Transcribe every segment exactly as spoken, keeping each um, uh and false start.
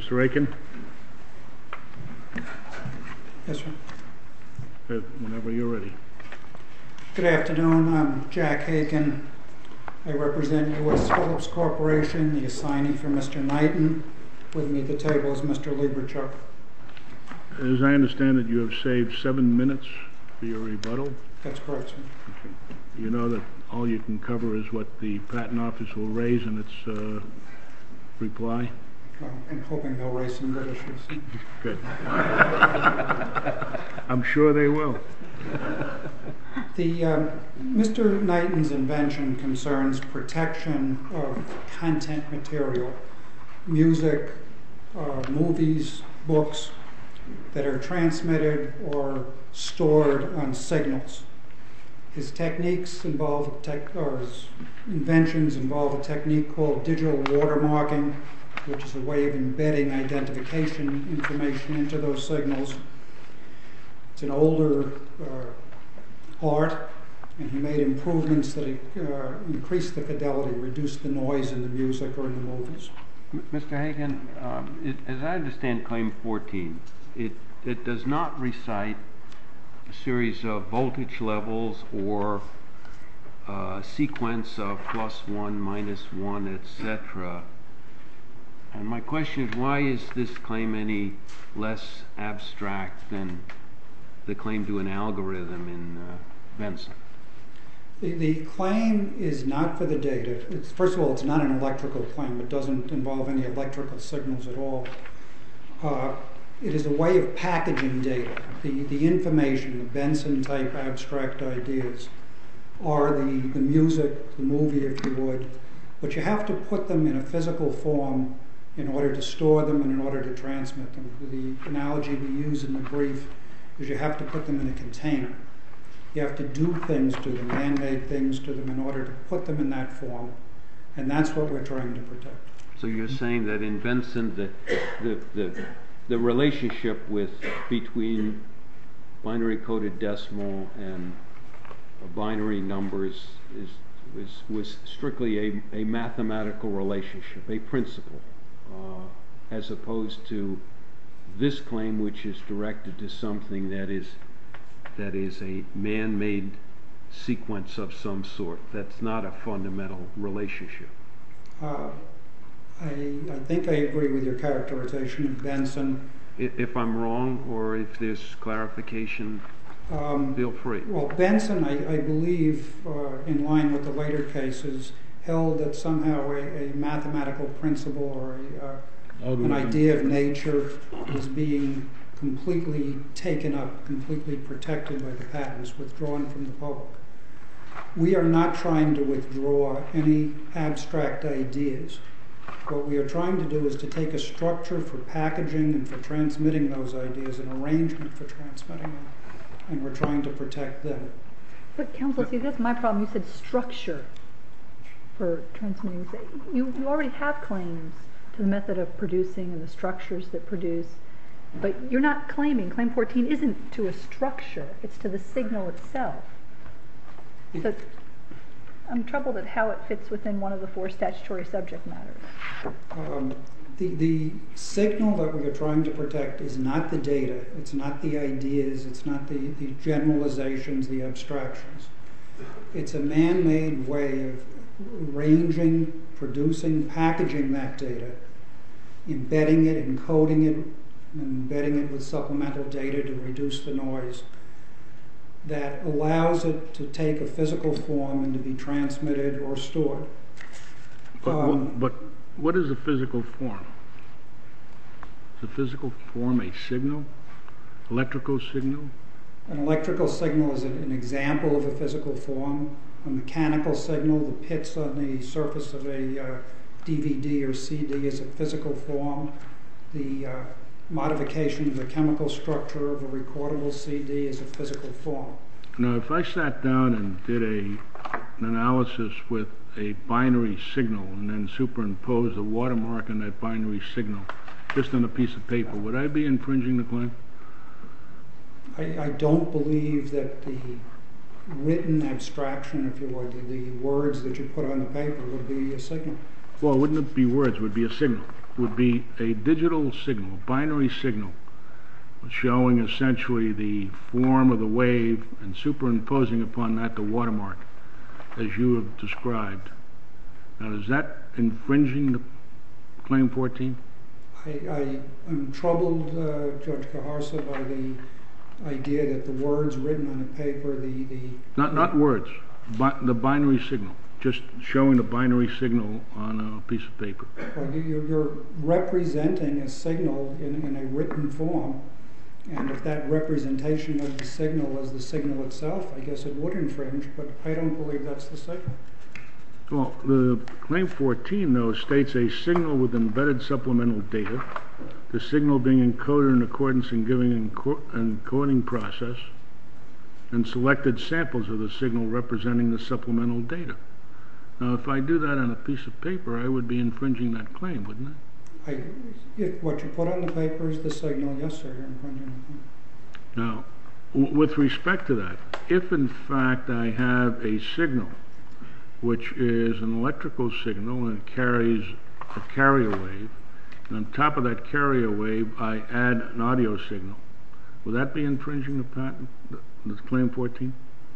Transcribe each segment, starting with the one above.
Mister Aiken? Yes, sir. Good. Whenever you're ready. Good afternoon. I'm Jack Aiken. I represent U S Phillips Corporation, the assignee for Mister Knighton. With me at the table is Mister Lieberchuk. As I understand it, you have saved seven minutes for your rebuttal. That's correct, sir. Okay. You know that all you can cover is what the Patent Office will raise in its uh, reply? Well, I'm hoping they'll raise some good issues. Good. I'm sure they will. The um, Mister Knighton's invention concerns protection of content material, music, uh, movies, books that are transmitted or stored on signals. His techniques involve, tech, or his inventions involve a technique called digital watermarking, which is a way of embedding identification information into those signals. It's an older uh, art, and he made improvements that uh, increased the fidelity, reduced the noise in the music or in the movies. Mister Hagen, um, it, as I understand Claim fourteen, it, it does not recite a series of voltage levels or a sequence of plus one, minus one, et cetera. And my question is, why is this claim any less abstract than the claim to an algorithm in uh, Benson? The, the claim is not for the data. It's, first of all, it's not an electrical claim. It doesn't involve any electrical signals at all. Uh, it is a way of packaging data. The, the information, the Benson-type abstract ideas, are the, the music, the movie, if you would, but you have to put them in a physical form in order to store them and in order to transmit them. The analogy we use in the brief is you have to put them in a container. You have to do things to them, man-made things to them, in order to put them in that form, and that's what we're trying to protect. So you're saying that in Benson, the the the, the relationship with between binary coded decimal and binary numbers is was was strictly a, a mathematical relationship, a principle, uh, as opposed to this claim, which is directed to something that is that is a man-made sequence of some sort. That's not a fundamental relationship. Uh, I, I think I agree with your characterization of Benson. If I'm wrong, or if there's clarification, um, feel free. Well, Benson, I, I believe, uh, in line with the later cases, held that somehow a, a mathematical principle or a, uh, an idea of nature is being completely taken up, completely protected by the patents, withdrawn from the public. We are not trying to withdraw any abstract ideas. What we are trying to do is to take a structure for packaging and for transmitting those ideas, an arrangement for transmitting them, and we're trying to protect them. But counsel, see, that's my problem. You said structure for transmitting. You, you already have claims to the method of producing and the structures that produce. But you're not claiming, Claim fourteen isn't to a structure, it's to the signal itself. So I'm troubled at how it fits within one of the four statutory subject matters. Um, the, the signal that we are trying to protect is not the data, it's not the ideas, it's not the, the generalizations, the abstractions. It's a man-made way of arranging, producing, packaging that data, embedding it, encoding it, embedding it with supplemental data to reduce the noise, that allows it to take a physical form and to be transmitted or stored. But, um, what, but what is a physical form? Is a physical form a signal? Electrical signal? An electrical signal is an example of a physical form. A mechanical signal, the pits on the surface of a uh, D V D or C D, is a physical form. The uh, modification of the chemical structure of a recordable C D is a physical form. Now, if I sat down and did a, an analysis with a binary signal and then superimposed a watermark on that binary signal just on a piece of paper, would I be infringing the claim? I, I don't believe that the written abstraction, if you would, the words that you put on the paper would be a signal. Well, wouldn't it be words? It would be a signal. would be a digital signal, a binary signal, showing essentially the form of the wave and superimposing upon that the watermark, as you have described. Now, is that infringing the Claim fourteen? I, I am troubled, uh, Judge Caharsa, by the idea that the words written on a paper, the... the Not, not words, but the binary signal, just showing the binary signal on a piece of paper. Well, you- you're representing a signal in, in a written form, and if that representation of the signal is the signal itself, I guess it would infringe, but I don't believe that's the signal. Well, the Claim fourteen, though, states a signal with embedded supplemental data, the signal being encoded in accordance and giving enco- encoding process, and selected samples of the signal representing the supplemental data. Now, if I do that on a piece of paper, I would be infringing that claim, wouldn't I? I, if what you put on the paper is the signal, yes, sir, you're infringing the claim. Now, w- with respect to that, if in fact I have a signal which is an electrical signal and it carries a carrier wave, and on top of that carrier wave I add an audio signal, will that be infringing the patent, the, the Claim fourteen?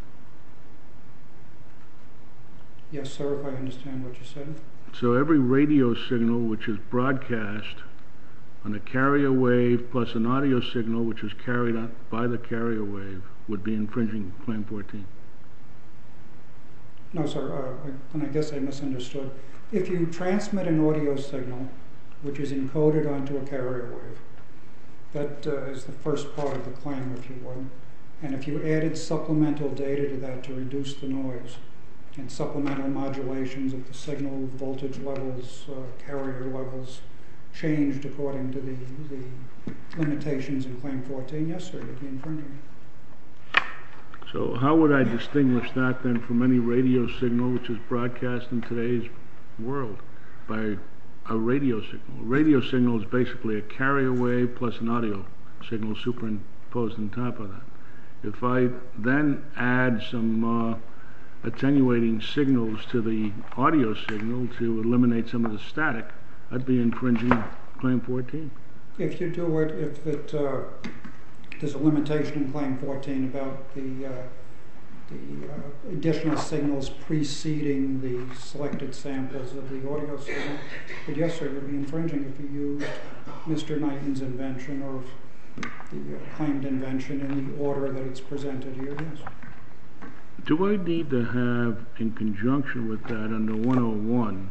Yes, sir, if I understand what you said. So every radio signal which is broadcast on a carrier wave plus an audio signal which is carried on by the carrier wave would be infringing Claim fourteen. No, sir, uh, I- then I guess I misunderstood. If you transmit an audio signal, which is encoded onto a carrier wave, that uh, is the first part of the claim, if you would. And if you added supplemental data to that to reduce the noise, and supplemental modulations of the signal voltage levels, uh, carrier levels, changed according to the, the limitations in Claim fourteen, yes, sir, you'd be infringing. So how would I distinguish that then from any radio signal which is broadcast in today's world by a radio signal? A radio signal is basically a carrier wave plus an audio signal superimposed on top of that. If I then add some uh, attenuating signals to the audio signal to eliminate some of the static, I'd be infringing Claim fourteen. If you do it, if it, uh, there's a limitation in Claim fourteen about the, uh, the uh, additional signals preceding the selected samples of the audio signal. But yes, sir, you'd be infringing if you used Mister Knighton's invention or the uh, claimed invention in the order that it's presented here, yes. Do I need to have, in conjunction with that, under one oh one,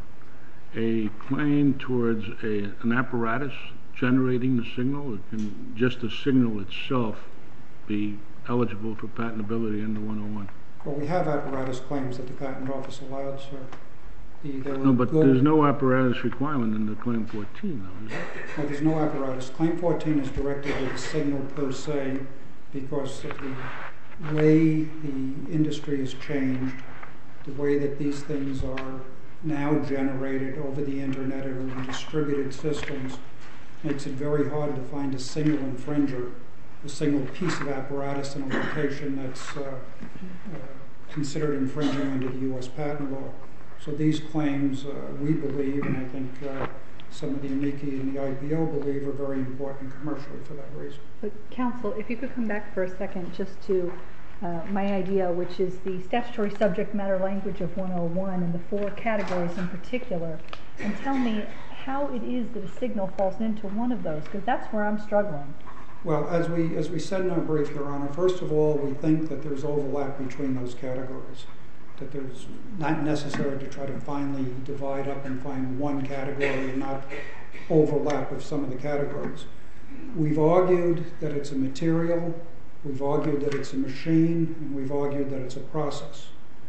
a claim towards a, an apparatus generating the signal, or can just the signal itself be eligible for patentability under one oh one? Well, we have apparatus claims that the Patent Office allowed, sir. The, there No, were but good- there's no apparatus requirement in the Claim fourteen, though, is there? Well, there's no apparatus. Claim fourteen is directed to the signal per se because of the way the industry has changed, the way that these things are now generated over the internet or in distributed systems, makes it very hard to find a single infringer, a single piece of apparatus in a location that's uh, uh, considered infringing under the U S patent law. So these claims, uh, we believe, and I think uh, some of the amici and the I P O believe, are very important commercially for that reason. But counsel, if you could come back for a second just to uh, my idea, which is the statutory subject matter language of one oh one and the four categories in particular, and tell me how it is that a signal falls into one of those, because that's where I'm struggling. Well, as we as we said in our brief, Your Honor, first of all, we think that there's overlap between those categories, that there's not necessary to try to finally divide up and find one category and not overlap with some of the categories. We've argued that it's a material, we've argued that it's a machine, and we've argued that it's a process.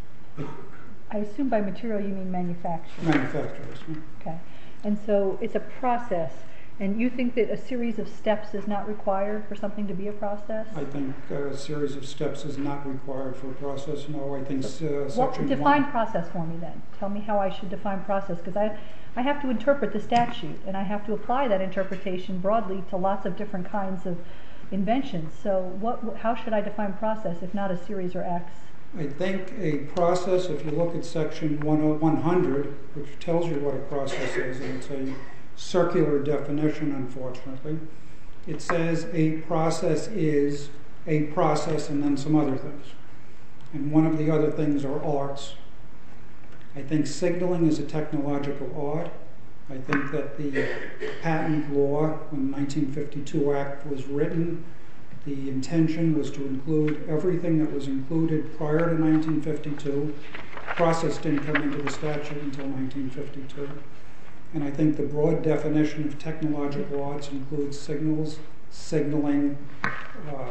I assume by material you mean manufacturing. Manufacturers. Okay. And so it's a process. And you think that a series of steps is not required for something to be a process? I think uh, a series of steps is not required for a process. No, I think uh, Well, section define one. process for me then. Tell me how I should define process, because I, I have to interpret the statute, and I have to apply that interpretation broadly to lots of different kinds of inventions. So what, how should I define process if not a series or acts? I think a process, if you look at section one hundred, which tells you what a process is, and it's a circular definition, unfortunately. It says a process is a process and then some other things. And one of the other things are arts. I think signaling is a technological art. I think that the patent law, when the nineteen fifty-two Act was written, the intention was to include everything that was included prior to nineteen fifty-two. Process didn't come into the statute until nineteen fifty-two. And I think the broad definition of technological arts includes signals, signaling, uh,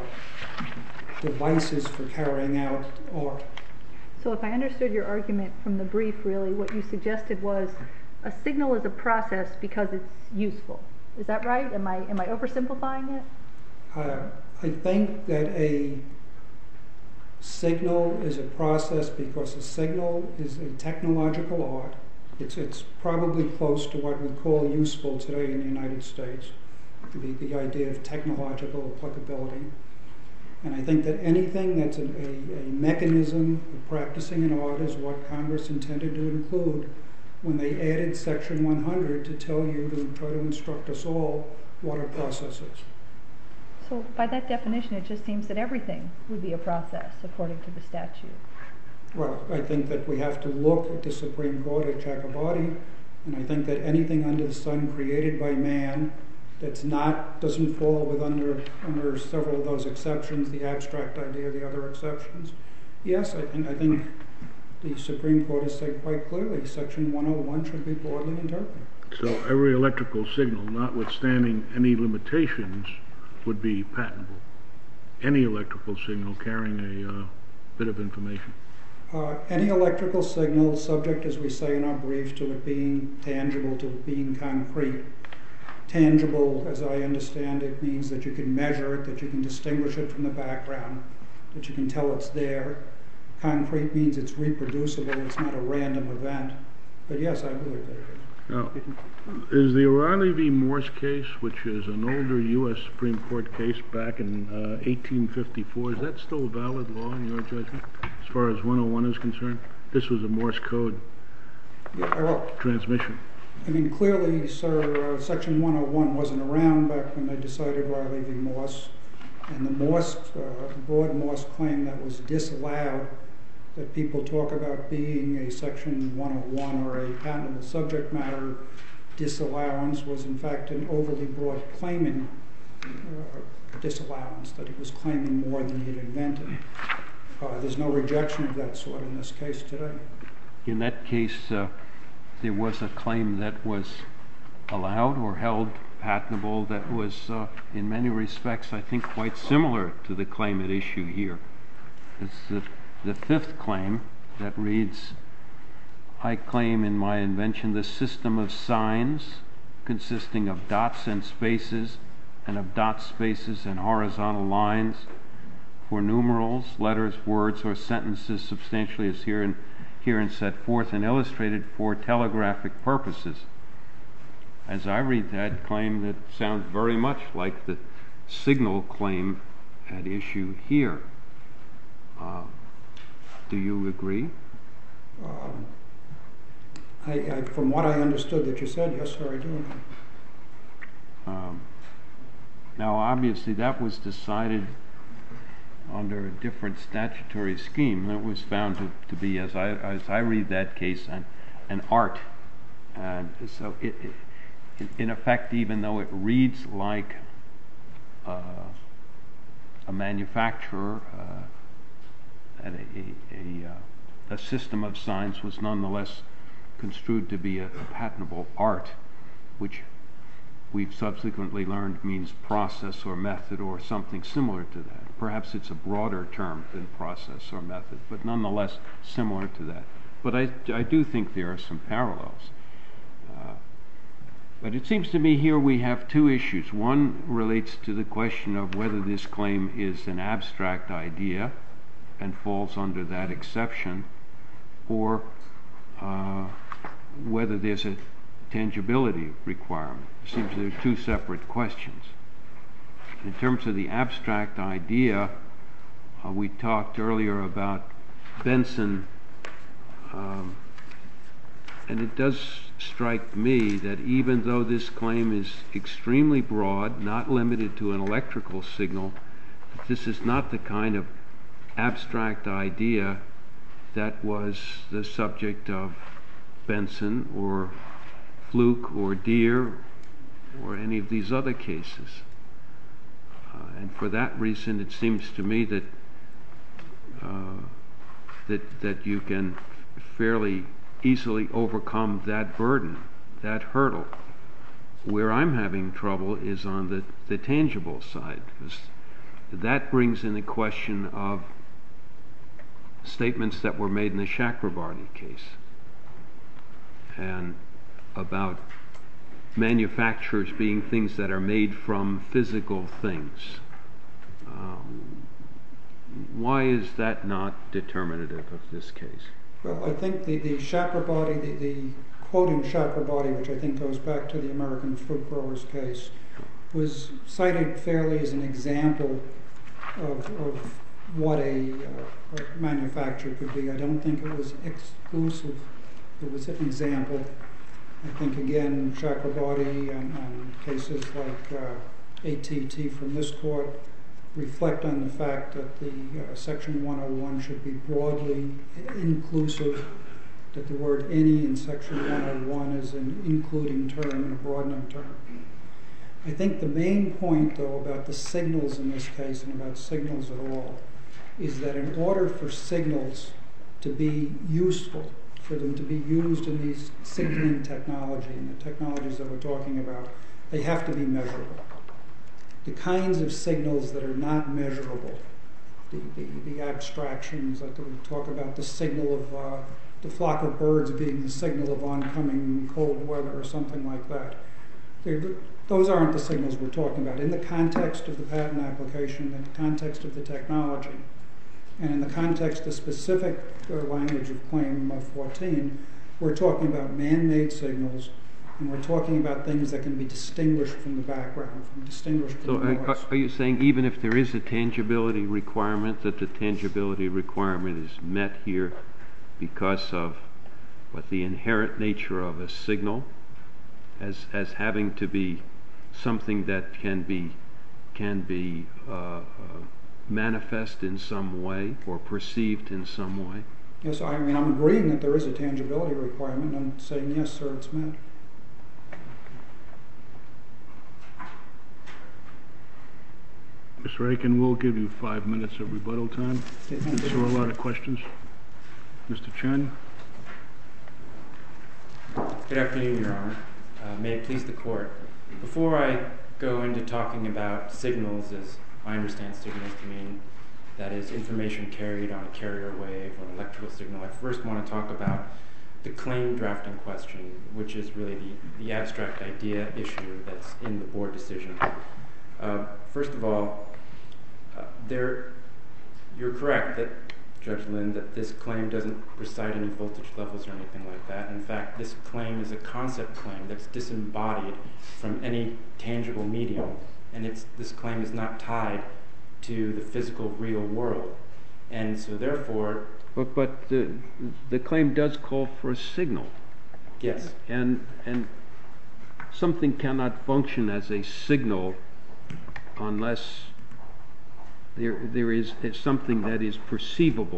devices for carrying out art. So if I understood your argument from the brief, really, what you suggested was a signal is a process because it's useful. Is that right? Am I, am I oversimplifying it? Uh, I think that a signal is a process because a signal is a technological art. It's, it's probably close to what we call useful today in the United States, the, the idea of technological applicability. And I think that anything that's a, a, a mechanism of practicing an art is what Congress intended to include when they added Section one hundred to tell you to try to instruct us all what a process is. So by that definition, it just seems that everything would be a process according to the statute. Well, I think that we have to look at the Supreme Court at Chakrabarty, and I think that anything under the sun created by man that's not, doesn't fall with under, under several of those exceptions, the abstract idea, the other exceptions. Yes, I think, I think the Supreme Court has said quite clearly Section one oh one should be broadly interpreted. So every electrical signal, notwithstanding any limitations, would be patentable. Any electrical signal carrying a uh, bit of information. Uh, any electrical signal, subject, as we say in our brief, to it being tangible, to it being concrete. Tangible, as I understand it, means that you can measure it, that you can distinguish it from the background, that you can tell it's there. Concrete means it's reproducible, it's not a random event. But yes, I believe that it is. Now, is the O'Reilly v. Morse case, which is an older U S Supreme Court case back in uh, eighteen fifty-four, is that still a valid law in your judgment, as far as one oh one is concerned? This was a Morse code Yeah, well, transmission. I mean, clearly, sir, uh, Section one oh one wasn't around back when they decided Riley v. Morse. And the Morse, uh, the broad Morse claim that was disallowed, that people talk about being a Section one oh one or a patentable subject matter disallowance, was in fact an overly broad claiming uh, disallowance, that he was claiming more than he'd invented. Uh, there's no rejection of that sort in this case today. In that case, uh, there was a claim that was allowed or held patentable that was, uh, in many respects, I think, quite similar to the claim at issue here. It's the, the fifth claim that reads, I claim in my invention the system of signs consisting of dots and spaces and of dot spaces and horizontal lines for numerals, letters, words, or sentences substantially as herein, herein set forth and illustrated for telegraphic purposes. As I read that claim, that sounds very much like the signal claim at issue here. Uh, do you agree? Um, I, I, from what I understood that you said, yes, sir, I do. Um, now, obviously, that was decided under a different statutory scheme. That was found to, to be, as I, as I read that case, an, an art. And so, it, it, in effect, even though it reads like uh, a manufacturer, uh, that a, a, a, a system of signs was nonetheless construed to be a, a patentable art, which we've subsequently learned means process or method or something similar to that. Perhaps it's a broader term than process or method, but nonetheless similar to that. But I, I do think there are some parallels. Uh, but it seems to me here we have two issues. One relates to the question of whether this claim is an abstract idea and falls under that exception, or uh, whether there's a tangibility requirement. It seems there are two separate questions. In terms of the abstract idea, uh, we talked earlier about Benson, um, and it does strike me that even though this claim is extremely broad, not limited to an electrical signal, this is not the kind of abstract idea that was the subject of Benson or Fluke or Deere or any of these other cases. Uh, and for that reason, it seems to me that uh, that that you can fairly easily overcome that burden, that hurdle. Where I'm having trouble is on the, the tangible side, because that brings in the question of statements that were made in the Chakrabarty case and about manufacturers being things that are made from physical things. Um, why is that not determinative of this case? Well, I think the, the Chakrabarty, the, the quote in Chakrabarty, which I think goes back to the American fruit growers case, was cited fairly as an example of, of what a, uh, a manufacturer could be. I don't think it was exclusive. It was an example. I think, again, Chakrabarty and, and cases like uh, A T T from this court reflect on the fact that the uh, Section one oh one should be broadly inclusive, that the word any in Section one oh one is an including term and a broadening term. I think the main point, though, about the signals in this case and about signals at all is that in order for signals to be useful, for them to be used in these signaling technology and the technologies that we're talking about, they have to be measurable. The kinds of signals that are not measurable, the, the, the abstractions that we talk about, the signal of uh, the flock of birds being the signal of oncoming cold weather or something like that. They're, those aren't the signals we're talking about. In the context of the patent application, in the context of the technology, and in the context of specific uh, language of Claim fourteen, we're talking about man-made signals, and we're talking about things that can be distinguished from the background, from distinguished from So the are, noise. are you saying even if there is a tangibility requirement, that the tangibility requirement is met here because of what the inherent nature of a signal as as having to be something that can be can be uh, uh, manifest in some way or perceived in some way? Yes, I mean, I'm agreeing that there is a tangibility requirement. I'm saying, yes, sir, it's met. Mister Aiken, we'll give you five minutes of rebuttal time. Okay, thank you. There were a lot of questions. Mister Chen? Good afternoon, Your Honor. Uh, may it please the Court. Before I go into talking about signals, as I understand signals to mean, that is information carried on a carrier wave or an electrical signal, I first want to talk about the claim drafting question, which is really the, the abstract idea issue that's in the board decision. Uh, first of all, uh, there, you're correct that, Judge Lynn, that this claim doesn't recite any voltage levels or anything like that. In fact, this claim is a concept claim that's disembodied from any tangible medium, and it's, this claim is not tied to the physical real world. And so therefore... But, but the, the claim does call for a signal. Yes. And, and something cannot function as a signal unless there, there is something that is perceivable.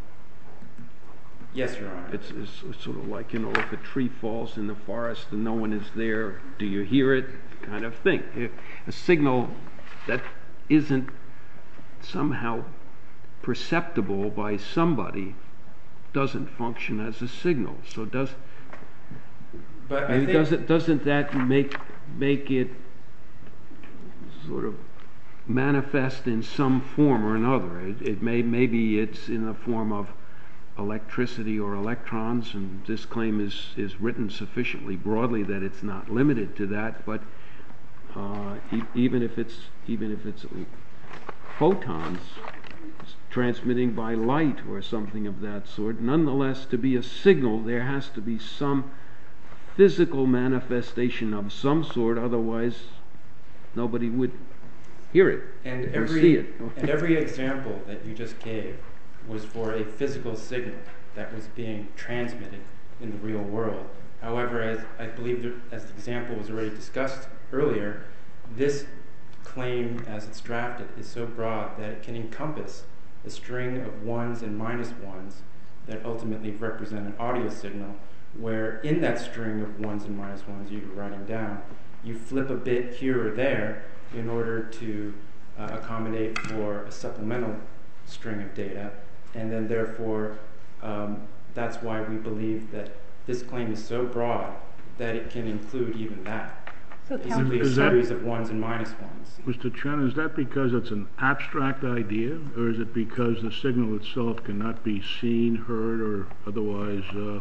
Yes, Your Honor. It's, it's, it's sort of like, you know, if a tree falls in the forest and no one is there, do you hear it? Kind of thing. A signal that isn't somehow perceptible by somebody doesn't function as a signal. So does but I maybe think doesn't doesn't that make make it sort of manifest in some form or another? It, it may maybe it's in the form of electricity or electrons, and this claim is is written sufficiently broadly that it's not limited to that. But uh, e- even if it's even if it's photons transmitting by light or something of that sort, nonetheless, to be a signal, there has to be some physical manifestation of some sort. Otherwise, nobody would hear it and or every, see it. and every example that you just gave was for a physical signal that was being transmitted in the real world. However, as I believe, there, as the example was already discussed earlier, this claim, as it's drafted, is so broad that it can encompass a string of ones and minus ones that ultimately represent an audio signal, where in that string of ones and minus ones you're writing down, you flip a bit here or there in order to uh, accommodate for a supplemental string of data, and then therefore um, that's why we believe that this claim is so broad that it can include even that. So It's counsel, simply a Is that- series of ones and minus ones. Mister Chen, is that because it's an abstract idea, or is it because the signal itself cannot be seen, heard, or otherwise uh,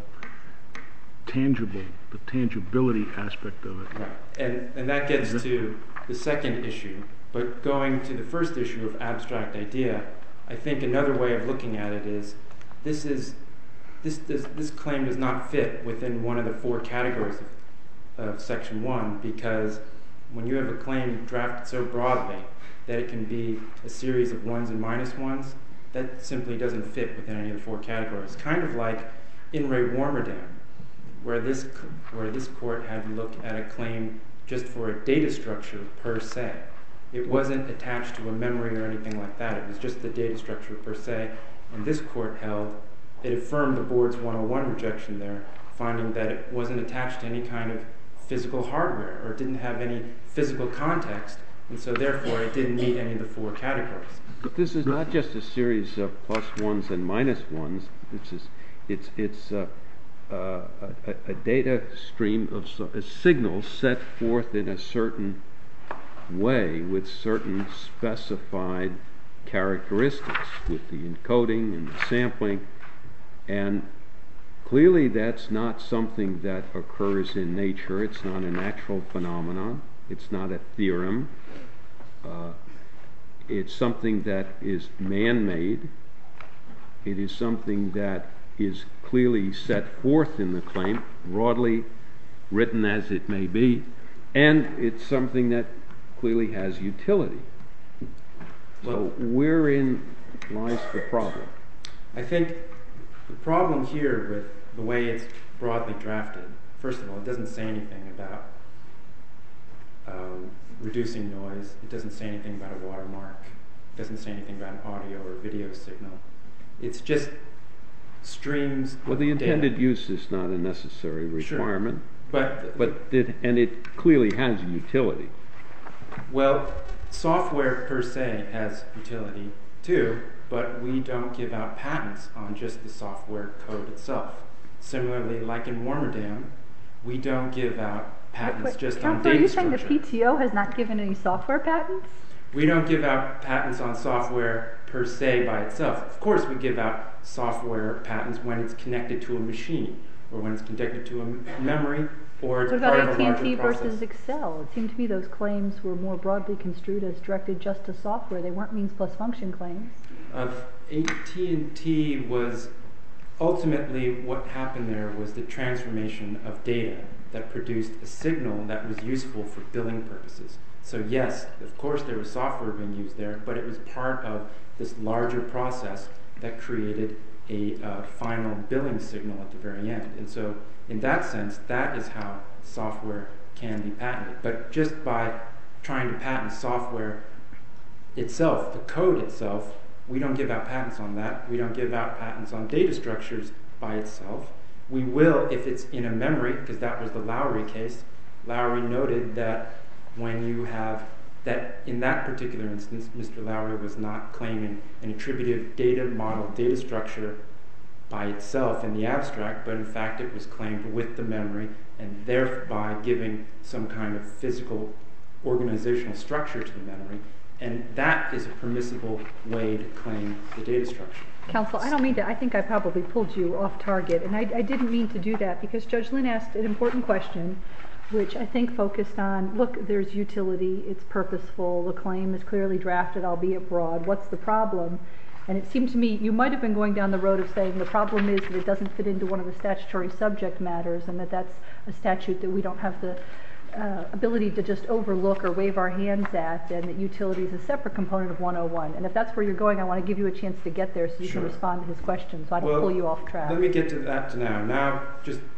tangible, the tangibility aspect of it? Right, and, and that gets to the second issue, but going to the first issue of abstract idea, I think another way of looking at it is, this is, this, this, this claim does not fit within one of the four categories of, of section one, because when you have a claim drafted so broadly that it can be a series of ones and minus ones, that simply doesn't fit within any of the four categories. Kind of like in Ray Warmerdam, where this, where this court had to look at a claim just for a data structure per se. It wasn't attached to a memory or anything like that. It was just the data structure per se. And this court held, it affirmed the board's one oh one rejection there, finding that it wasn't attached to any kind of physical hardware or didn't have any physical context, and so therefore it didn't meet any of the four categories. But this is not just a series of plus ones and minus ones. It's just, it's it's uh, uh, a, a data stream of so, a signals set forth in a certain way with certain specified characteristics, with the encoding and the sampling, and clearly that's not something that occurs in nature. It's not a natural phenomenon. It's not a theorem. Uh, it's something that is man-made. It is something that is clearly set forth in the claim, broadly written as it may be, and it's something that clearly has utility. So wherein lies the problem? I think the problem here with the way it's broadly drafted, first of all, it doesn't say anything about um, reducing noise. It doesn't say anything about a watermark. It doesn't say anything about an audio or video signal. It's just streams. Well, the of intended data. use is not a necessary requirement, But, but it, and it clearly has utility. well, software per se has utility too, but we don't give out patents on just the software code itself. Similarly, like in Warmerdam, we don't give out patents Wait, just on Counselor, are data you saying the structure. P T O has not given any software patents? We don't give out patents on software per se by itself. Of course, we give out software patents when it's connected to a machine, or when it's connected to a m- memory, or it's What part about of A a T and larger T process. versus Excel? It seemed to me those claims were more broadly construed as directed just to software. They weren't means plus function claims. Uh, A T and T was ultimately what happened there was the transformation of data that produced a signal that was useful for billing purposes. So yes, of course there was software being used there, but it was part of this larger process that created a uh, final billing signal at the very end. And so in that sense, that is how software can be patented. But just by trying to patent software itself, the code itself, we don't give out patents on that. We don't give out patents on data structures by itself. We will if it's in a memory, because that was the Lowry case. Lowry noted that when you have that, in that particular instance, Mister Lowry was not claiming an attributive data model data structure by itself in the abstract, but in fact it was claimed with the memory and thereby giving some kind of physical organizational structure to the memory. And that is a permissible way to claim the data structure. Counsel, I don't mean to, I think I probably pulled you off target, and I, I didn't mean to do that because Judge Lynn asked an important question, which I think focused on, look, there's utility, it's purposeful, the claim is clearly drafted, albeit broad, what's the problem? And it seemed to me you might have been going down the road of saying the problem is that it doesn't fit into one of the statutory subject matters and that that's a statute that we don't have the uh, ability to just overlook or wave our hands at, and that utility is a separate component of one oh one. And if that's where you're going, I want to give you a chance to get there so you Sure. can respond to his question, so I don't Well, pull you off track. Let me get to that to now. Now, just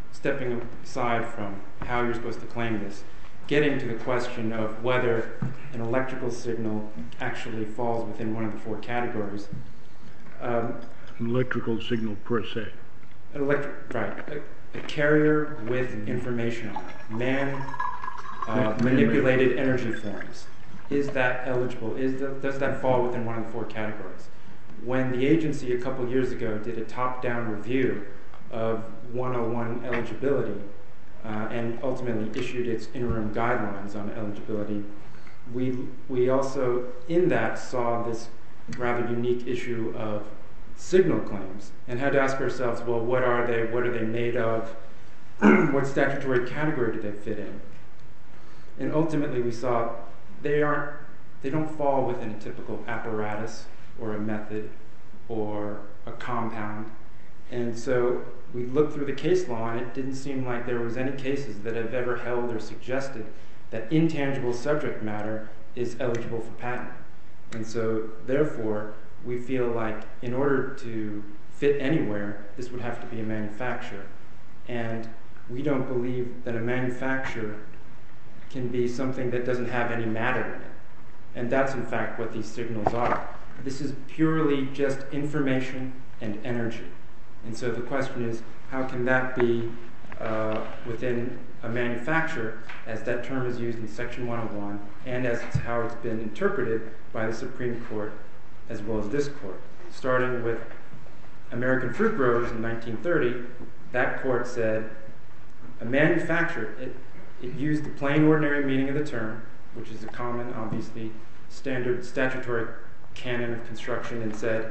stepping aside from how you're supposed to claim this, getting to the question of whether an electrical signal actually falls within one of the four categories. Um, An electrical signal per se. an electric, right, a, a carrier with information on it, man, uh, Man- manipulated energy forms. Is that eligible? Is the, does that fall within one of the four categories? When the agency a couple years ago did a top-down review of one oh one eligibility uh, and ultimately issued its interim guidelines on eligibility, we we also in that saw this rather unique issue of signal claims and had to ask ourselves, well, what are they? What are they made of? What statutory category do they fit in? And ultimately, we saw they aren't. They don't fall within a typical apparatus or a method or a compound. And so we looked through the case law, and it didn't seem like there was any cases that have ever held or suggested that intangible subject matter is eligible for patent. And so, therefore, we feel like in order to fit anywhere, this would have to be a manufacturer. And we don't believe that a manufacturer can be something that doesn't have any matter in it. And that's, in fact, what these signals are. This is purely just information and energy. And so the question is, how can that be uh, within a manufacturer, as that term is used in Section one oh one, and as it's how it's been interpreted by the Supreme Court, as well as this court. Starting with American Fruit Growers in nineteen thirty, that court said a manufacturer, it, it used the plain ordinary meaning of the term, which is a common, obviously, standard statutory canon of construction, and said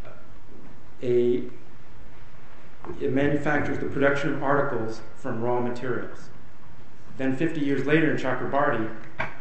a, it manufactures the production of articles from raw materials. Then fifty years later in Chakrabarty,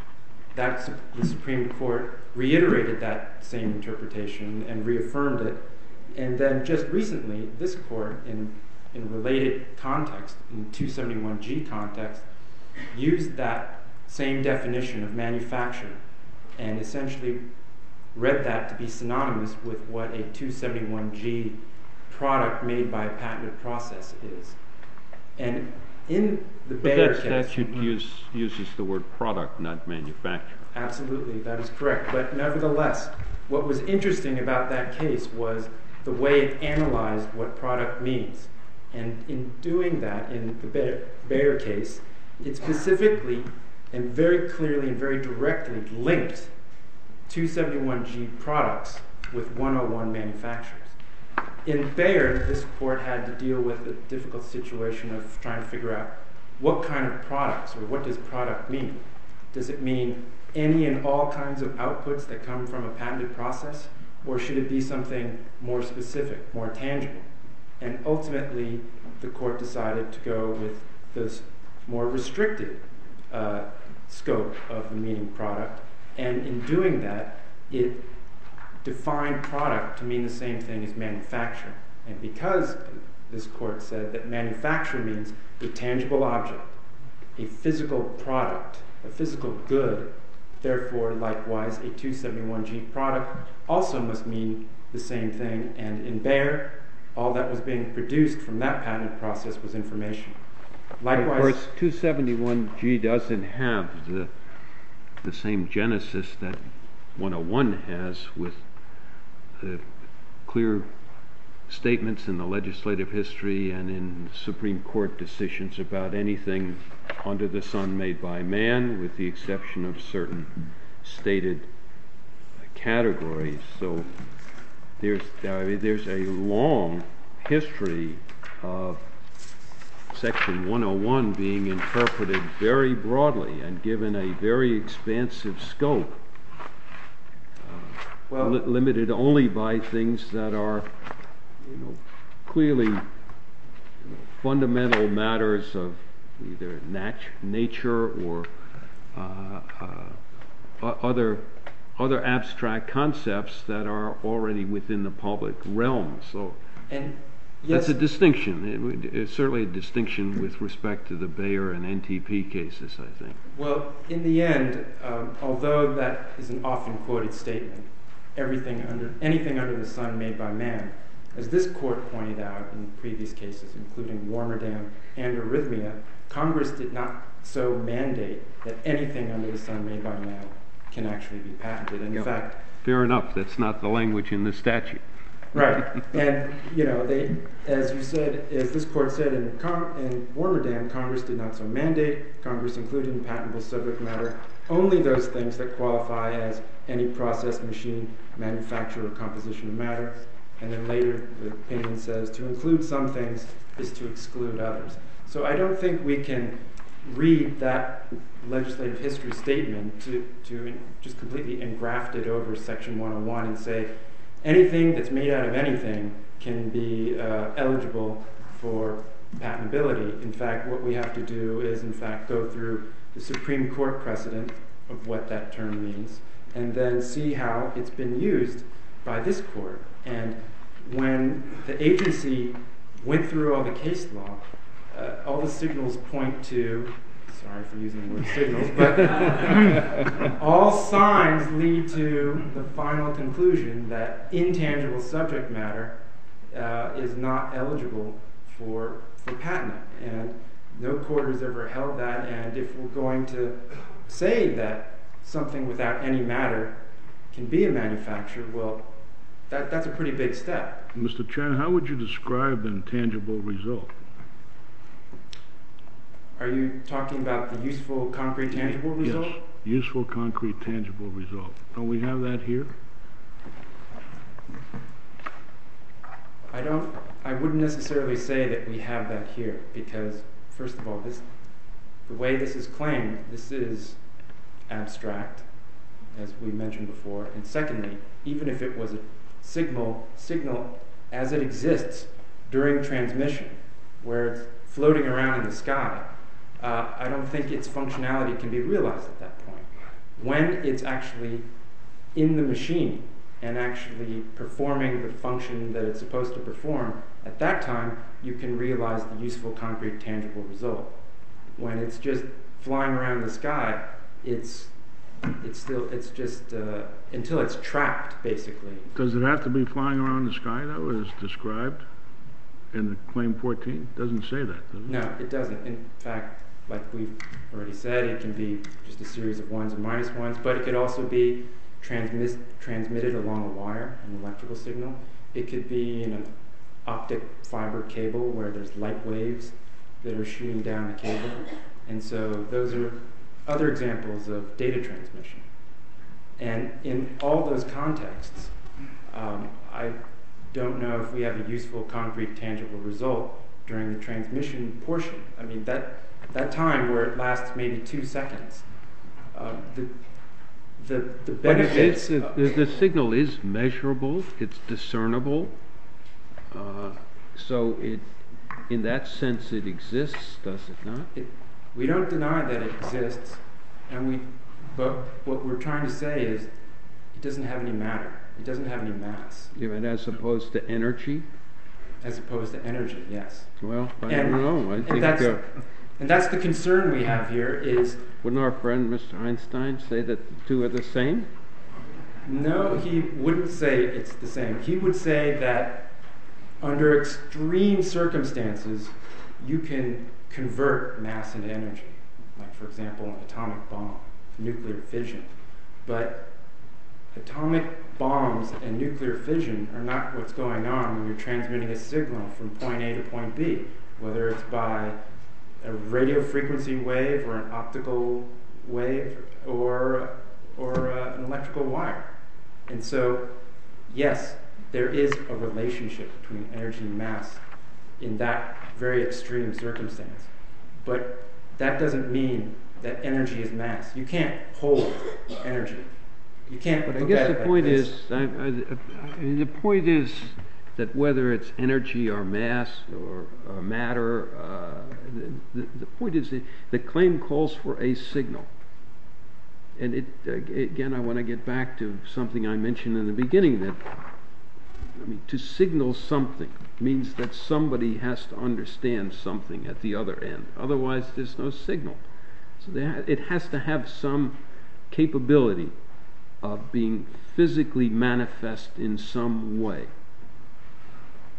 that, the Supreme Court reiterated that same interpretation and reaffirmed it. And then just recently, this court, in, in related context, in two seventy-one G context, used that same definition of manufacture and essentially read that to be synonymous with what a two seventy-one G product made by a patented process is. And in the But Bayer that case... statute use, uses the word product, not manufacture. Absolutely, that is correct. But nevertheless, what was interesting about that case was the way it analyzed what product means. And in doing that, in the Bayer, Bayer case, it specifically and very clearly and very directly linked two seventy-one G products with one oh one manufacturers. In Bayer, this court had to deal with a difficult situation of trying to figure out what kind of products, or what does product mean? Does it mean any and all kinds of outputs that come from a patented process, or should it be something more specific, more tangible? And ultimately, the court decided to go with this more restricted uh, scope of the meaning product, and in doing that, it defined product to mean the same thing as manufacture. And because this court said that manufacture means a tangible object, a physical product, a physical good, therefore, likewise, a two seventy-one G product also must mean the same thing. And in Bayer, all that was being produced from that patented process was information. Likewise, of course, two seventy-one G doesn't have the the same genesis that one oh one has, with the clear statements in the legislative history and in Supreme Court decisions about anything under the sun made by man, with the exception of certain stated categories. So there's I mean, there's a long history of Section one oh one being interpreted very broadly and given a very expansive scope, uh, well, li- limited only by things that are, you know, clearly you know, fundamental matters of either nat- nature or uh, uh, other other abstract concepts that are already within the public realm. So. and yes, That's a distinction. It, it's certainly a distinction with respect to the Bayer and N T P cases, I think. well, in the end, um, although that is an often quoted statement, everything under anything under the sun made by man, As this court pointed out in previous cases, including Warmerdam and Arrhythmia, Congress did not so mandate that anything under the sun made by man can actually be patented. And in Yep. fact, Fair enough, that's not the language in the statute. right, and you know, they, as you said, as this court said in, Con- in Warmerdam, Congress did not so mandate. Congress included in patentable subject matter only those things that qualify as any process, machine, manufacture, or composition of matter. And then later, the opinion says to include some things is to exclude others. So I don't think we can read that legislative history statement to, to just completely engraft it over Section one oh one and say anything that's made out of anything can be uh, eligible for patentability. In fact, what we have to do is, in fact, go through the Supreme Court precedent of what that term means and then see how it's been used by this court. And when the agency went through all the case law, uh, all the signals point to, sorry for using the word signals, but all signs lead to the final conclusion that intangible subject matter uh, is not eligible for, for patent. And no court has ever held that, and if we're going to say that something without any matter can be a manufacture, well, that, that's a pretty big step. Mister Chen, how would you describe the intangible result? Are you talking about the useful, concrete, tangible result? Yes, useful, concrete, tangible result. Don't we have that here? I don't, I wouldn't necessarily say that we have that here, because first of all, this, the way this is claimed, this is abstract, as we mentioned before, and secondly, even if it was a signal, signal as it exists during transmission, where it's floating around in the sky, uh, I don't think its functionality can be realized at that point. When it's actually in the machine and actually performing the function that it's supposed to perform, at that time you can realize the useful, concrete, tangible result. When it's just flying around the sky, it's it's still it's just uh, until it's trapped, basically. Does it have to be flying around the sky, though, as described in the Claim fourteen? It doesn't say that, does it? No, it doesn't. In fact, like we've already said, it can be just a series of ones and minus ones, but it could also be transmit, transmitted along a wire, an electrical signal. It could be in an optic fiber cable where there's light waves that are shooting down the cable. And so those are other examples of data transmission. And in all those contexts, um, I don't know if we have a useful, concrete, tangible result during the transmission portion. I mean, that that time where it lasts maybe two seconds, uh, the the the benefits. But it's, the, the, the signal is measurable. It's discernible. Uh, so it, in that sense, it exists, does it not? It, we don't deny that it exists, and we. But what we're trying to say is, it doesn't have any matter. It doesn't have any mass. Yeah, but as opposed to energy. As opposed to energy, yes. Well, I And- don't know. I and think. that's- Uh, And that's the concern we have here is, wouldn't our friend Mister Einstein say that the two are the same? no, he wouldn't say it's the same. He would say that under extreme circumstances, you can convert mass into energy. Like, for example, an atomic bomb, nuclear fission. But atomic bombs and nuclear fission are not what's going on when you're transmitting a signal from point A to point B, whether it's by a radio frequency wave or an optical wave or or uh, an electrical wire. And so, yes, there is a relationship between energy and mass in that very extreme circumstance. But that doesn't mean that energy is mass. You can't hold energy. You can't. But I look guess at the it like point this. is, I, I, I mean, the point is that whether it's energy or mass or, or matter, uh, the, the, the point is that the claim calls for a signal. And it uh, again, I want to get back to something I mentioned in the beginning, that I mean, to signal something means that somebody has to understand something at the other end. Otherwise, there's no signal. So they ha- it has to have some capability of being physically manifest in some way.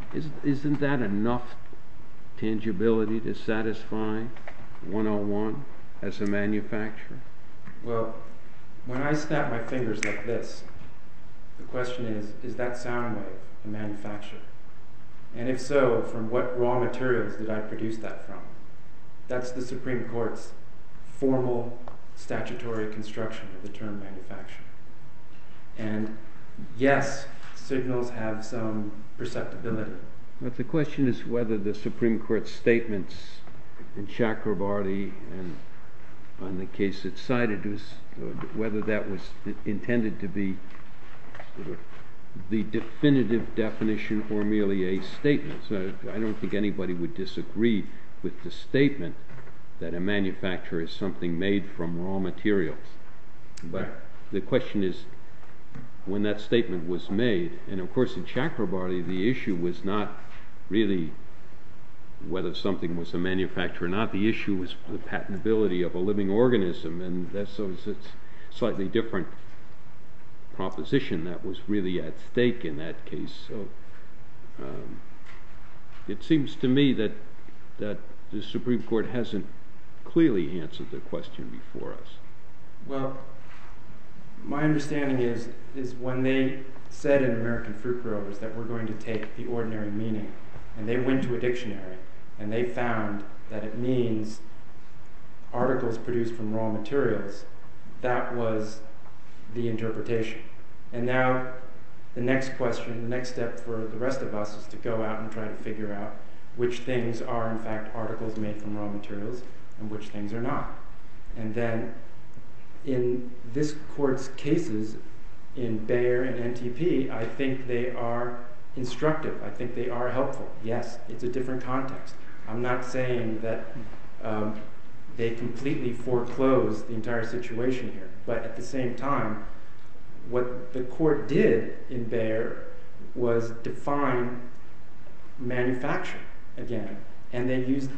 Is, isn't that enough tangibility to satisfy one oh one as a manufacturer? Well, when I snap my fingers like this, the question is, is that sound wave a manufacture? And if so, from what raw materials did I produce that from? That's the Supreme Court's formal statutory construction of the term manufacture. And yes, signals have some perceptibility. But the question is whether the Supreme Court's statements in Chakrabarty and on the case it cited, was, whether that was intended to be sort of the definitive definition or merely a statement. So I don't think anybody would disagree with the statement that a manufacturer is something made from raw materials. But Right. the question is, when that statement was made, and of course in Chakrabarty the issue was not really whether something was a manufacturer or not. The issue was the patentability of a living organism, and that's so it's a slightly different proposition that was really at stake in that case. So um, it seems to me that that the Supreme Court hasn't clearly answered the question before us. Well, my understanding is is when they said in American Fruit Growers that we're going to take the ordinary meaning, and they went to a dictionary and they found that it means articles produced from raw materials, that was the interpretation. And now the next question, the next step for the rest of us is to go out and try to figure out which things are in fact articles made from raw materials and which things are not. And then in this court's cases, in Bayer and N T P, I think they are instructive. I think they are helpful. Yes, it's a different context. I'm not saying that um, they completely foreclose the entire situation here, but at the same time, what the court did in Bayer was define manufacture again, and they used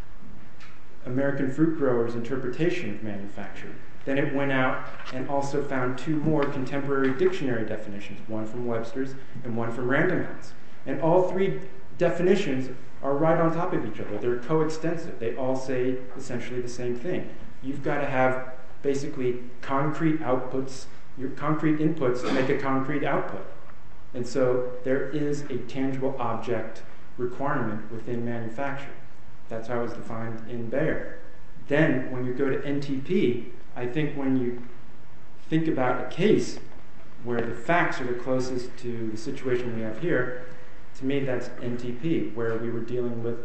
American Fruit Growers' interpretation of manufacture. Then it went out and also found two more contemporary dictionary definitions, one from Webster's and one from Random House. And all three definitions are right on top of each other. They're coextensive. They all say essentially the same thing. You've got to have basically concrete outputs, your concrete inputs to make a concrete output. And so there is a tangible object requirement within manufacture. That's how it's defined in Bayer. Then when you go to N T P, I think when you think about a case where the facts are the closest to the situation we have here, to me that's N T P, where we were dealing with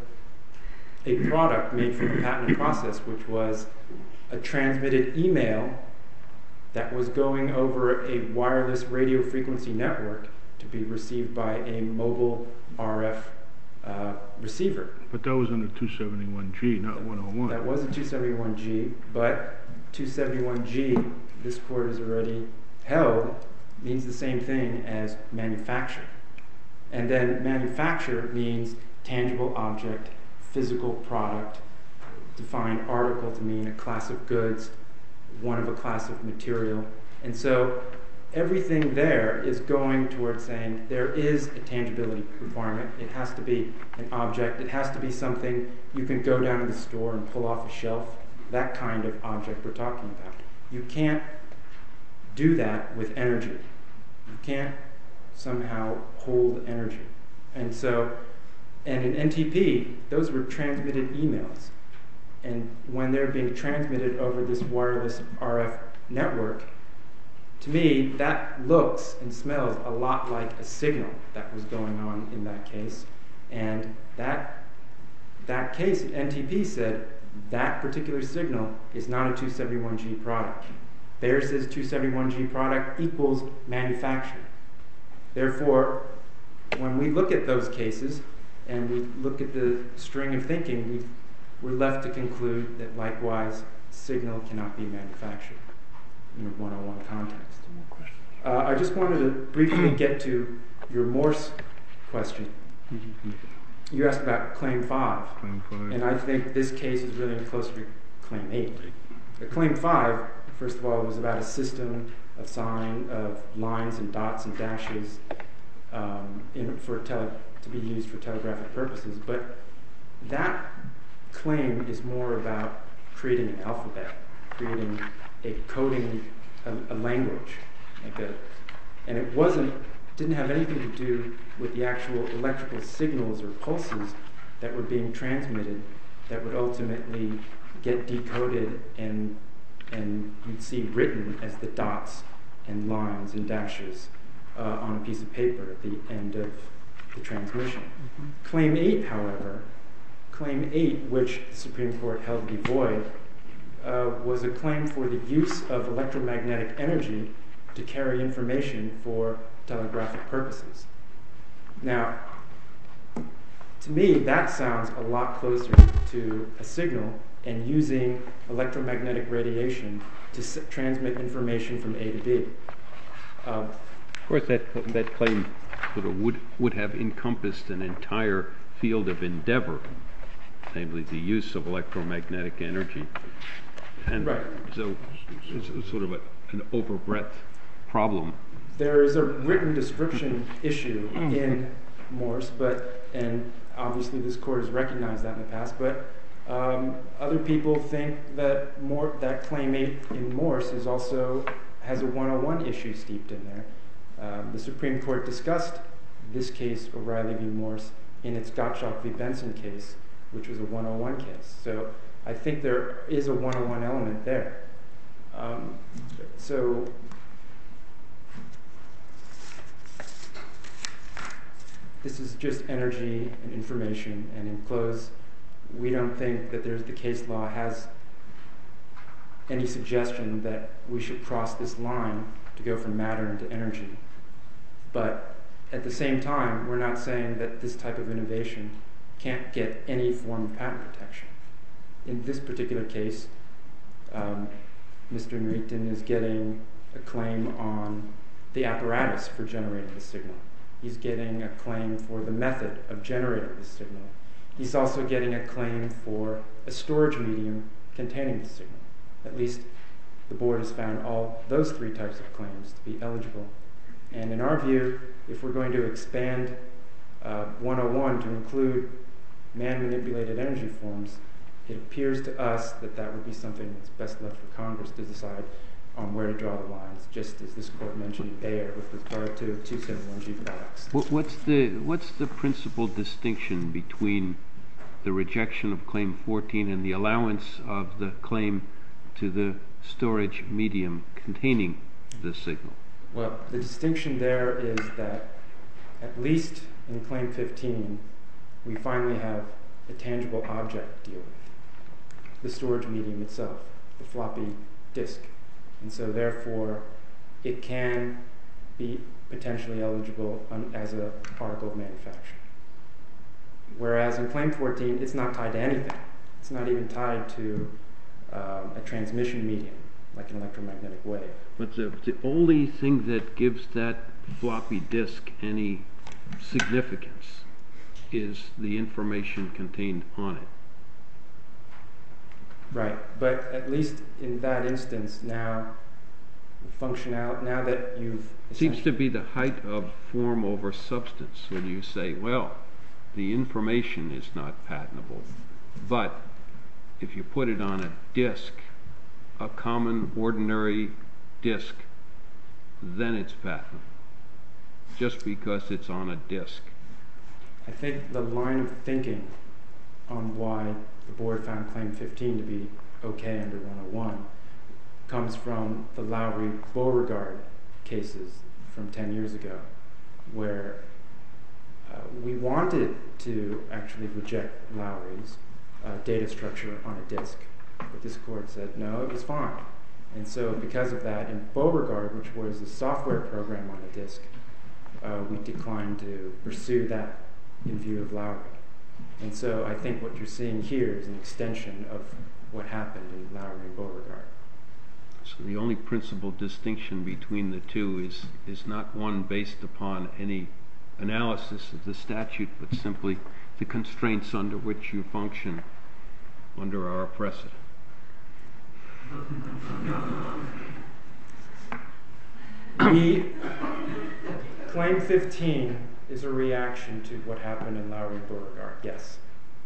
a product made from a patented process, which was a transmitted email that was going over a wireless radio frequency network to be received by a mobile R F uh, receiver. But that was under two seventy-one G, not one oh one. That was a two seventy-one G, but two seventy-one G, this court has already held, means the same thing as manufacture. And then manufacture means tangible object, physical product, define article to mean a class of goods, one of a class of material. And so everything there is going towards saying there is a tangibility requirement. It has to be an object. It has to be something you can go down to the store and pull off a shelf. That kind of object we're talking about. You can't do that with energy. You can't somehow hold energy. And so, and in N T P, those were transmitted emails. And when they're being transmitted over this wireless R F network, to me, that looks and smells a lot like a signal that was going on in that case. And that, that case, N T P said, that particular signal is not a two seventy-one G product. Bayer says two seventy-one G product equals manufacture. Therefore, when we look at those cases and we look at the string of thinking, we, we're left to conclude that likewise, signal cannot be manufactured in a one oh one context. Uh, I just wanted to briefly get to your Morse question. You asked about Claim five, Claim five. and I think this case is really closer to Claim eight. The Claim five, first of all, was about a system of sign of lines and dots and dashes um, in, for tele, to be used for telegraphic purposes, but that claim is more about creating an alphabet, creating a coding, a, a language, like a, and it wasn't, didn't have anything to do with the actual electrical signals or pulses that were being transmitted that would ultimately get decoded and and you'd see written as the dots and lines and dashes uh, on a piece of paper at the end of the transmission. Mm-hmm. Claim eight, however, Claim eight, which the Supreme Court held to be void, uh, was a claim for the use of electromagnetic energy to carry information for telegraphic purposes. Now, to me, that sounds a lot closer to a signal and using electromagnetic radiation to s- transmit information from A to B. Uh, of course, that that claim sort of would would have encompassed an entire field of endeavor, namely the use of electromagnetic energy, and right. so it's, it's sort of a, an overbreadth problem. There is a written description issue in Morse, but and obviously this court has recognized that in the past, but um, other people think that more that claim eight in Morse is also has a one oh one issue steeped in there. Um, the Supreme Court discussed this case, O'Reilly v. Morse, in its Gottschalk v. Benson case, which was a one oh one case. So I think there is a one oh one element there. Um, so this is just energy and information, and in close, we don't think that there's the case law has any suggestion that we should cross this line to go from matter into energy. But at the same time, we're not saying that this type of innovation can't get any form of patent protection. In this particular case, um, Mister Newton is getting a claim on the apparatus for generating the signal. He's getting a claim for the method of generating the signal. He's also getting a claim for a storage medium containing the signal. At least the board has found all those three types of claims to be eligible. And in our view, if we're going to expand uh, one oh one to include man-manipulated energy forms, it appears to us that that would be something that's best left for Congress to decide on where to draw the lines, just as this court mentioned in Bayer with regard to two seventy-one G products. What's the what's the principal distinction between the rejection of Claim fourteen and the allowance of the claim to the storage medium containing the signal? Well, the distinction there is that at least in Claim fifteen, we finally have a tangible object to deal with, the storage medium itself, the floppy disk. And so therefore, it can be potentially eligible un- as a article of manufacture. Whereas in Claim fourteen, it's not tied to anything. It's not even tied to um, a transmission medium, like an electromagnetic wave. But the, the only thing that gives that floppy disk any significance is the information contained on it. Right, but at least in that instance, now functional. Now that you've seems to be the height of form over substance when you say, well, the information is not patentable, but if you put it on a disk, a common ordinary disk, then it's patentable, just because it's on a disk. I think the line of thinking on why the board found Claim fifteen to be okay under one oh one comes from the Lowry-Beauregard cases from ten years ago, where uh, we wanted to actually reject Lowry's uh, data structure on a disk, but this court said no, it was fine. And so because of that, in Beauregard, which was a software program on a disk, uh, we declined to pursue that in view of Lowry. And so I think what you're seeing here is an extension of what happened in Lowry and Beauregard. So the only principal distinction between the two is, is not one based upon any analysis of the statute, but simply the constraints under which you function under our precedent. We, Claim fifteen is a reaction to what happened in Lowry Beauregard, yes.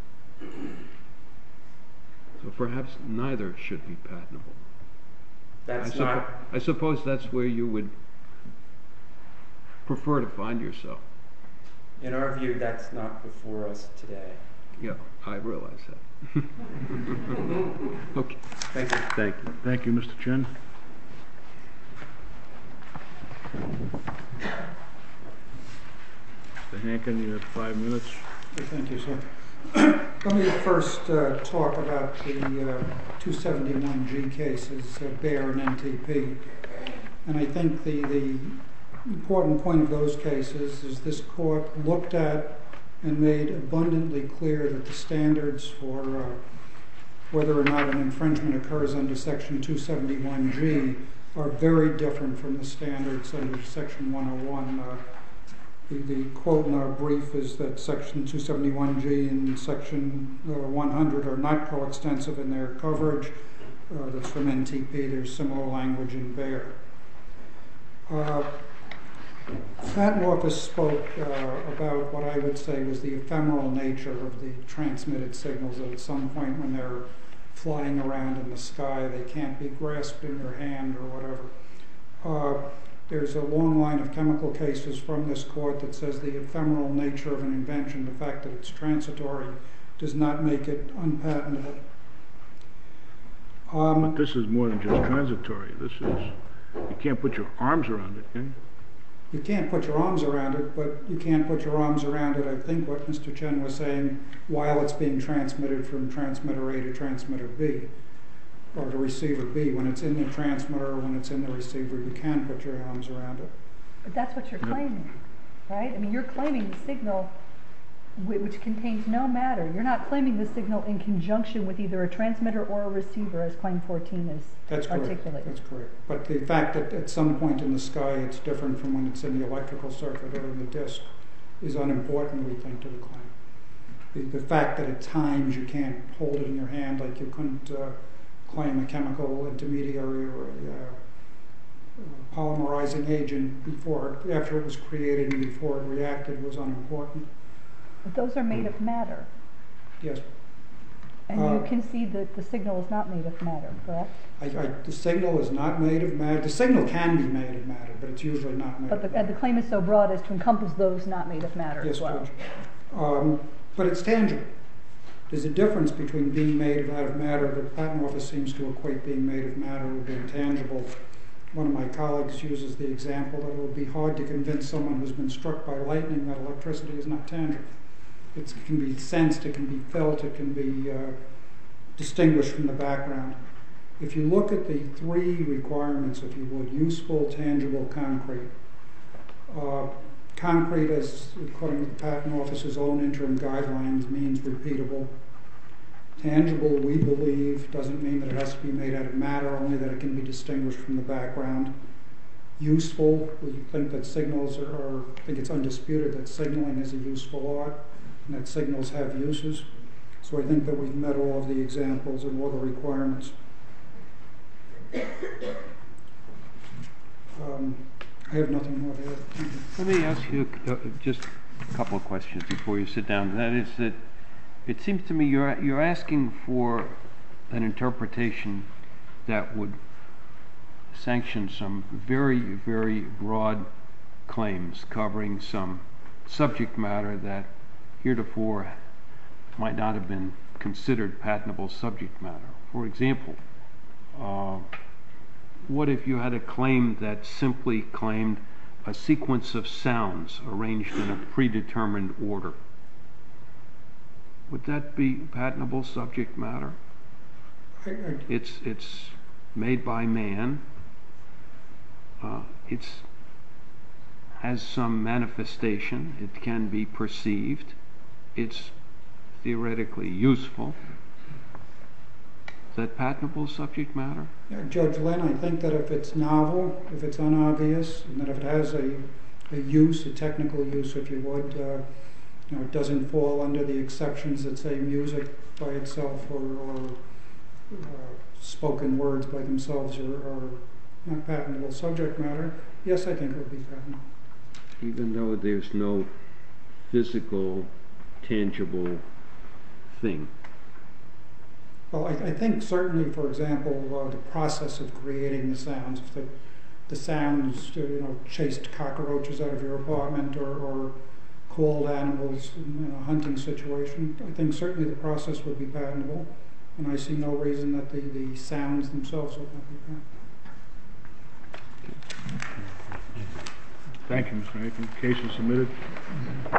So perhaps neither should be patentable. That's I, not... suppo I suppose that's where you would prefer to find yourself. In our view, that's not before us today. Yeah, I realize that. Okay. Thank you. Thank you. Thank you, Mister Chen. Mister Hankin, you have five minutes. Thank you, sir. Let me first uh, talk about the uh, two seventy-one G cases, uh, Bayer and N T P. And I think the, the important point of those cases is this court looked at and made abundantly clear that the standards for uh, whether or not an infringement occurs under Section two seventy-one G are very different from the standards under Section one oh one. Uh, the, the quote in our brief is that Section two seventy-one G and Section uh, one hundred are not coextensive in their coverage. Uh, that's from N T P. There's similar language in Bayer. Uh, Patent Office spoke uh, about what I would say was the ephemeral nature of the transmitted signals, that at some point when they're flying around in the sky, they can't be grasped in your hand or whatever. Uh, there's a long line of chemical cases from this court that says the ephemeral nature of an invention, the fact that it's transitory, does not make it unpatentable. Um, But this is more than just transitory. This is, you can't put your arms around it, can you? You can't put your arms around it, but you can't put your arms around it, I think what Mister Chen was saying, while it's being transmitted from transmitter A to transmitter B, or to receiver B. When it's in the transmitter or when it's in the receiver, you can put your arms around it. But that's what you're claiming, right? I mean, you're claiming the signal whi- which contains no matter. You're not claiming the signal in conjunction with either a transmitter or a receiver, as Claim fourteen is That's correct. articulated. That's correct. But the fact that at some point in the sky it's different from when it's in the electrical circuit or in the disk is unimportant, we think, to the claim. The, the fact that at times you can't hold it in your hand, like you couldn't uh, claim a chemical intermediary or a uh, uh, polymerizing agent before, after it was created and before it reacted, was unimportant. But those are made of matter. Yes. And Uh, you concede that the signal is not made of matter, correct? I, I, the signal is not made of matter. The signal can be made of matter, but it's usually not made But of the, matter. and the claim is so broad as to encompass those not made of matter Yes, as well. Judge. Um, but it's tangible. There's a difference between being made out of matter. The Patent Office seems to equate being made of matter with being tangible. One of my colleagues uses the example that it would be hard to convince someone who's been struck by lightning that electricity is not tangible. It's, it can be sensed, it can be felt, it can be uh, distinguished from the background. If you look at the three requirements, if you would, useful, tangible, concrete. Uh, concrete, as according to the Patent Office's own interim guidelines, means repeatable. Tangible, we believe, doesn't mean that it has to be made out of matter, only that it can be distinguished from the background. Useful, we think that signals are, are I think it's undisputed that signaling is a useful art, and that signals have uses. So I think that we've met all of the examples and all the requirements. Um, I have nothing more to add. Thank you. Let me ask you uh, just a couple of questions before you sit down. That is that it seems to me you're you're asking for an interpretation that would sanction some very, very broad claims covering some subject matter that heretofore might not have been considered patentable subject matter. For example, uh, what if you had a claim that simply claimed a sequence of sounds arranged in a predetermined order? Would that be patentable subject matter? I, I, It's it's made by man. Uh, it's has some manifestation. It can be perceived. It's theoretically useful. Is that patentable subject matter? Yeah, Judge Lynn, I think that if it's novel, if it's unobvious, and that if it has a, a use, a technical use, if you would, uh, you know, it doesn't fall under the exceptions that say music by itself or, or uh, spoken words by themselves are, are not patentable subject matter, yes, I think it would be patentable. Even though there's no physical, tangible thing. Well, I, I think certainly, for example, uh, the process of creating the sounds, if the, the sounds, uh, you know, chased cockroaches out of your apartment or, or called animals in a hunting situation, I think certainly the process would be patentable, and I see no reason that the, the sounds themselves would not be patentable. Thank you, Mister Nathan. Case is submitted.